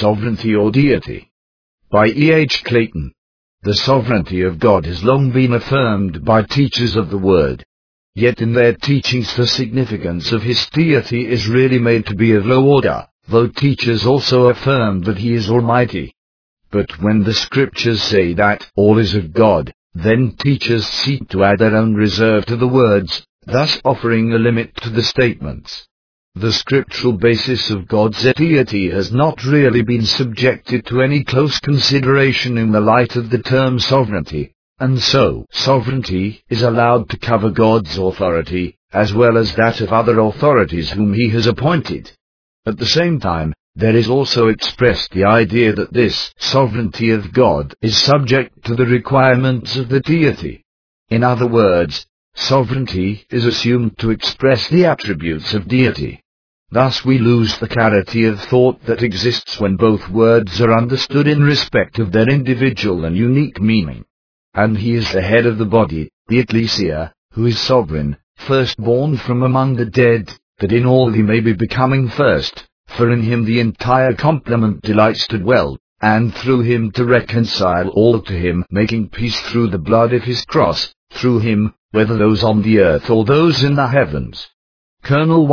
Sovereignty or Deity. By E. H. Clayton. The sovereignty of God has long been affirmed by teachers of the Word. Yet in their teachings the significance of His deity is really made to be of low order, though teachers also affirm that He is Almighty. But when the Scriptures say that all is of God, then teachers seek to add their own reserve to the words, thus offering a limit to the statements. The scriptural basis of God's deity has not really been subjected to any close consideration in the light of the term sovereignty, and so sovereignty is allowed to cover God's authority, as well as that of other authorities whom He has appointed. At the same time, there is also expressed the idea that this sovereignty of God is subject to the requirements of the deity. In other words, sovereignty is assumed to express the attributes of deity. Thus we lose the clarity of thought that exists when both words are understood in respect of their individual and unique meaning. And He is the head of the body, the ecclesia, who is sovereign, firstborn from among the dead, that in all He may be becoming first, for in Him the entire complement delights to dwell, and through Him to reconcile all to Him, making peace through the blood of His cross, through Him, whether those on the earth or those in the heavens. Colonel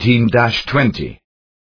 118-20.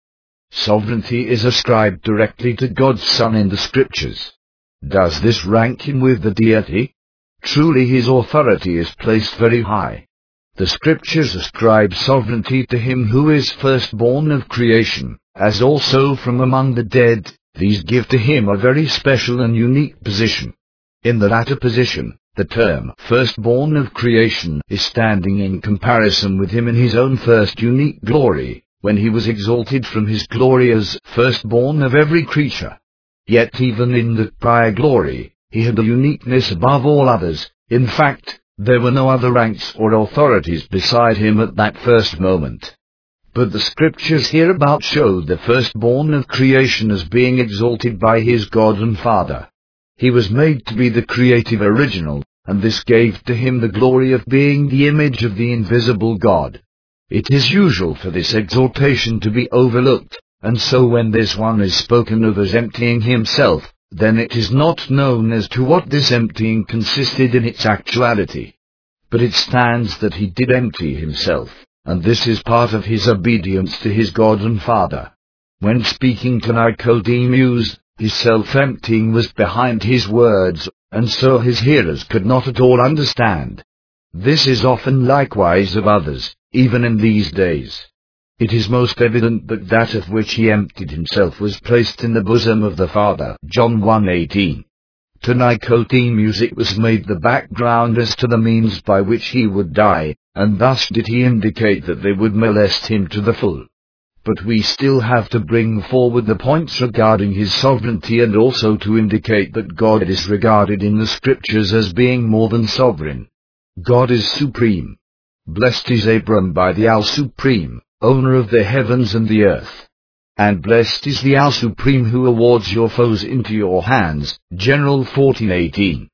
Sovereignty is ascribed directly to God's Son in the Scriptures. Does this rank Him with the deity? Truly His authority is placed very high. The Scriptures ascribe sovereignty to Him who is firstborn of creation, as also from among the dead. These give to Him a very special and unique position. In the latter position, the term firstborn of creation is standing in comparison with Him in His own first unique glory, when He was exalted from His glory as firstborn of every creature. Yet even in that prior glory, He had a uniqueness above all others. In fact, there were no other ranks or authorities beside Him at that first moment. But the Scriptures hereabout show the firstborn of creation as being exalted by His God and Father. He was made to be the creative original, and this gave to Him the glory of being the image of the invisible God. It is usual for this exaltation to be overlooked, and so when this one is spoken of as emptying Himself, then it is not known as to what this emptying consisted in its actuality. But it stands that He did empty Himself, and this is part of His obedience to His God and Father. When speaking to Nicodemus, His self-emptying was behind His words, and so His hearers could not at all understand. This is often likewise of others, even in these days. It is most evident that that of which He emptied Himself was placed in the bosom of the Father. John 1:18. To Nicodemus it was made the background as to the means by which He would die, and thus did He indicate that they would molest Him to the full. But we still have to bring forward the points regarding His sovereignty and also to indicate that God is regarded in the Scriptures as being more than sovereign. God is supreme. Blessed is Abram by the Al-Supreme, owner of the heavens and the earth. And blessed is the Al-Supreme who awards your foes into your hands. General 14:18.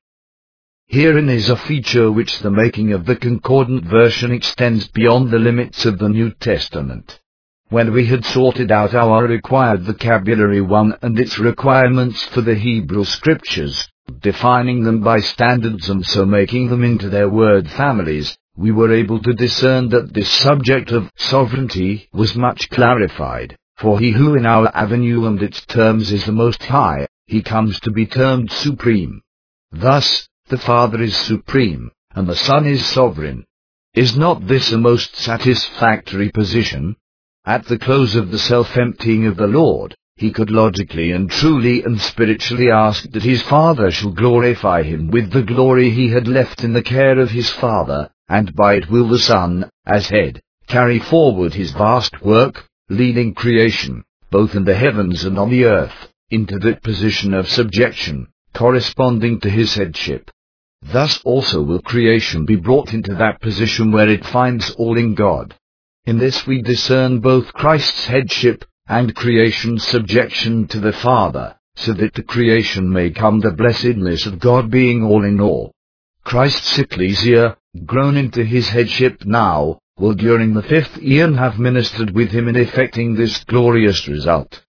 Herein is a feature which the making of the Concordant Version extends beyond the limits of the New Testament. When we had sorted out our required vocabulary 1 and its requirements for the Hebrew Scriptures, defining them by standards and so making them into their word families, we were able to discern that this subject of sovereignty was much clarified, for He who in our avenue and its terms is the Most High, He comes to be termed supreme. Thus, the Father is supreme, and the Son is sovereign. Is not this a most satisfactory position? At the close of the self-emptying of the Lord, He could logically and truly and spiritually ask that His Father shall glorify Him with the glory He had left in the care of His Father, and by it will the Son, as head, carry forward His vast work, leading creation, both in the heavens and on the earth, into that position of subjection, corresponding to His headship. Thus also will creation be brought into that position where it finds all in God. In this we discern both Christ's headship and creation's subjection to the Father, so that the creation may come the blessedness of God being all in all. Christ's ecclesia, grown into His headship now, will during the 5th eon have ministered with Him in effecting this glorious result.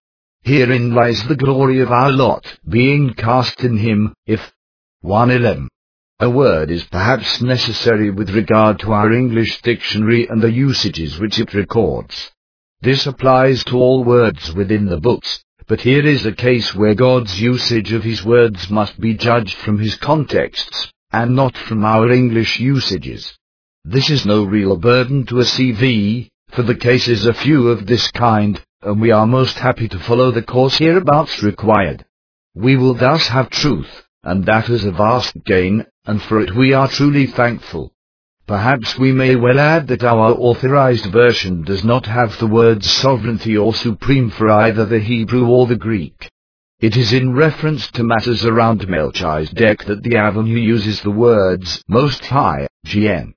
Herein lies the glory of our lot, being cast in him, if 1:11. A word is perhaps necessary with regard to our English dictionary and the usages which it records. This applies to all words within the books, but here is a case where God's usage of his words must be judged from his contexts, and not from our English usages. This is no real burden to a CV, for the cases are few of this kind, and we are most happy to follow the course hereabouts required. We will thus have truth, and that is a vast gain, and for it we are truly thankful. Perhaps we may well add that our authorized version does not have the words sovereignty or supreme for either the Hebrew or the Greek. It is in reference to matters around Melchizedek that the Avenue uses the words Most High, GN.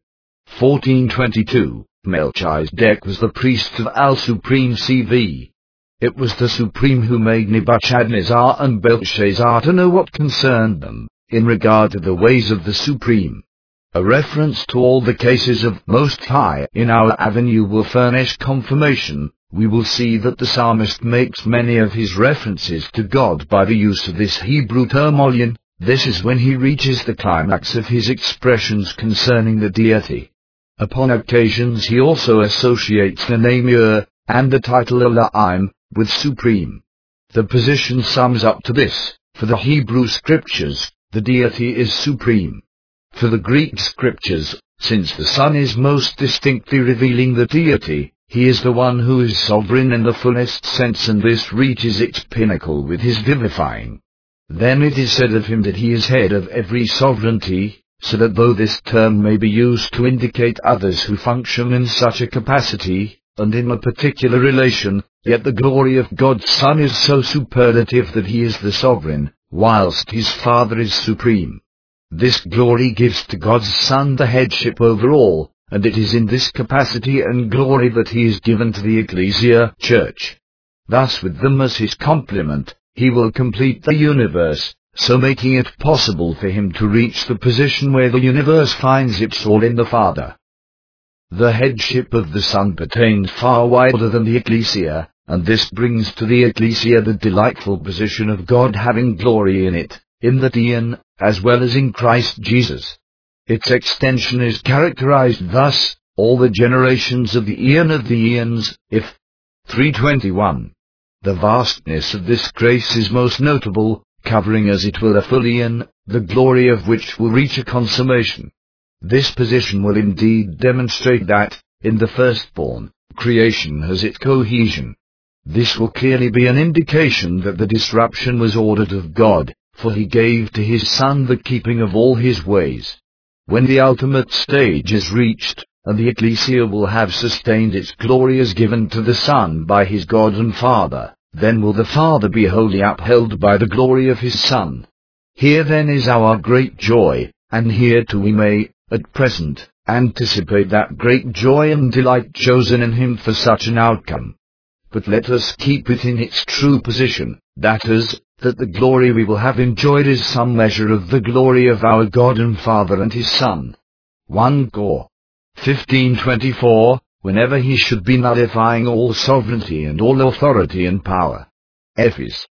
1422, Melchizedek was the priest of Al-Supreme CV. It was the Supreme who made Nebuchadnezzar and Belshazzar to know what concerned them, in regard to the ways of the Supreme. A reference to all the cases of Most High in our Avenue will furnish confirmation. We will see that the psalmist makes many of his references to God by the use of this Hebrew term Olyon. This is when he reaches the climax of his expressions concerning the deity. Upon occasions he also associates the name Yah, and the title Elohim, with supreme. The position sums up to this: for the Hebrew scriptures, the deity is supreme. For the Greek scriptures, since the Son is most distinctly revealing the deity, he is the one who is sovereign in the fullest sense, and this reaches its pinnacle with his vivifying. Then it is said of him that he is head of every sovereignty, so that though this term may be used to indicate others who function in such a capacity, and in a particular relation, yet the glory of God's Son is so superlative that he is the sovereign, whilst his Father is supreme. This glory gives to God's Son the headship over all, and it is in this capacity and glory that he is given to the Ecclesia, Church. Thus with them as his complement, he will complete the universe, so making it possible for him to reach the position where the universe finds its all in the Father. The headship of the Son pertains far wider than the Ecclesia, and this brings to the Ecclesia the delightful position of God having glory in it, in the Eon, as well as in Christ Jesus. Its extension is characterized thus: all the generations of the Eon of the Eons, if 321. The vastness of this grace is most notable, covering as it will a full Eon, the glory of which will reach a consummation. This position will indeed demonstrate that, in the firstborn, creation has its cohesion. This will clearly be an indication that the disruption was ordered of God, for he gave to his Son the keeping of all his ways. When the ultimate stage is reached, and the Ecclesia will have sustained its glory as given to the Son by his God and Father, then will the Father be wholly upheld by the glory of his Son. Here then is our great joy, and here too we may, at present, anticipate that great joy and delight chosen in him for such an outcome. But let us keep it in its true position, that is, that the glory we will have enjoyed is some measure of the glory of our God and Father and his Son. 1 Cor. 15:24, whenever he should be nullifying all sovereignty and all authority and power. Ephes.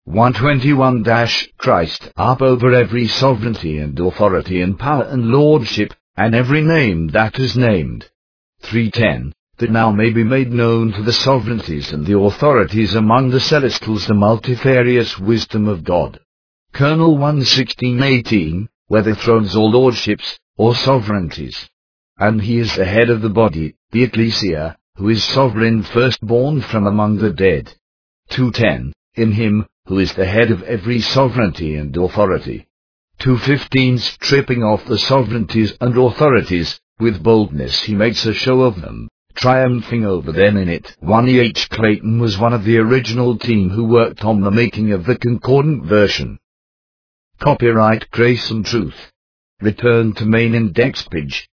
1:21, Christ up over every sovereignty and authority and power and lordship, and every name that is named. 3:10, that now may be made known to the sovereignties and the authorities among the celestials the multifarious wisdom of God. Colonel 1:16-18, whether thrones or lordships, or sovereignties. And he is the head of the body, the Ecclesia, who is sovereign firstborn from among the dead. 2:10, in him, who is the head of every sovereignty and authority. 2:15, stripping off the sovereignties and authorities, with boldness he makes a show of them, triumphing over them in it. 1 E. H. Clayton was one of the original team who worked on the making of the Concordant version. Copyright Grace and Truth. Return to main index page.